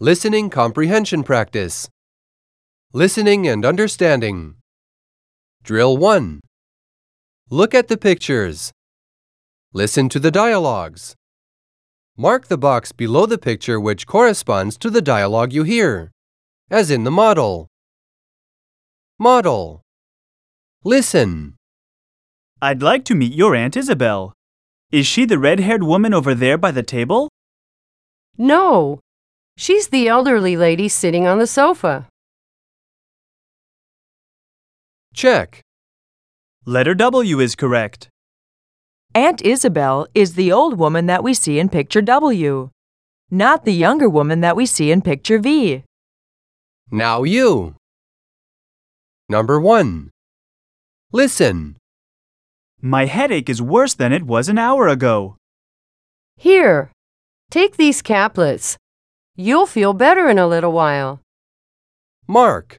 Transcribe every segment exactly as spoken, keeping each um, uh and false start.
Listening comprehension practice. Listening and understanding. Drill one. Look at the pictures. Listen to the dialogues. Mark the box below the picture which corresponds to the dialogue you hear, as in the model. Model. Listen. I'd like to meet your Aunt Isabel. Is she the red-haired woman over there by the table? No, she's the elderly lady sitting on the sofa. Check. Letter W is correct. Aunt Isabel is the old woman that we see in picture W, not the younger woman that we see in picture V. Now you. Number one. Listen. My headache is worse than it was an hour ago. Here, take these caplets. You'll feel better in a little while. Mark.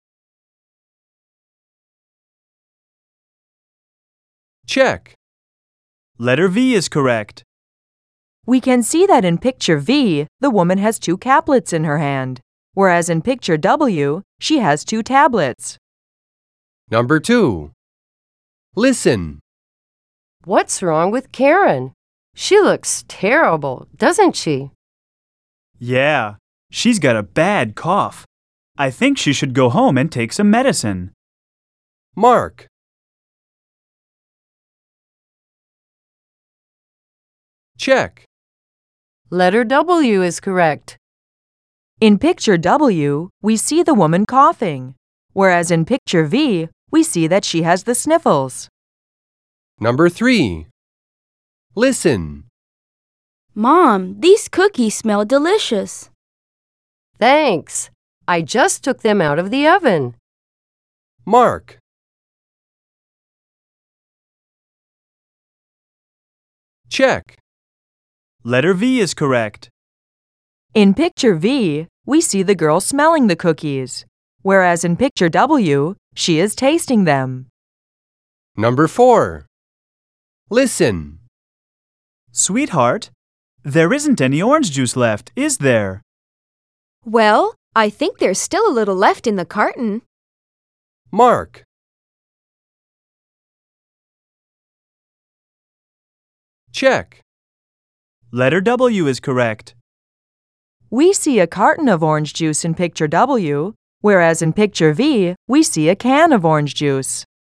Check. Letter V is correct. We can see that in picture V, the woman has two caplets in her hand, whereas in picture W, she has two tablets. Number two. Listen. What's wrong with Karen? She looks terrible, doesn't she? Yeah, she's got a bad cough. I think she should go home and take some medicine. Mark. Check. Letter W is correct. In picture W, we see the woman coughing, whereas in picture V, we see that she has the sniffles. Number three. Listen. Mom, these cookies smell delicious. Thanks. I just took them out of the oven. Mark. Check. Letter V is correct. In picture V, we see the girl smelling the cookies, whereas in picture W, she is tasting them. Number four. Listen. Sweetheart, there isn't any orange juice left, is there? Well, I think there's still a little left in the carton. Mark. Check. Letter W is correct. We see a carton of orange juice in picture W, whereas in picture V, we see a can of orange juice.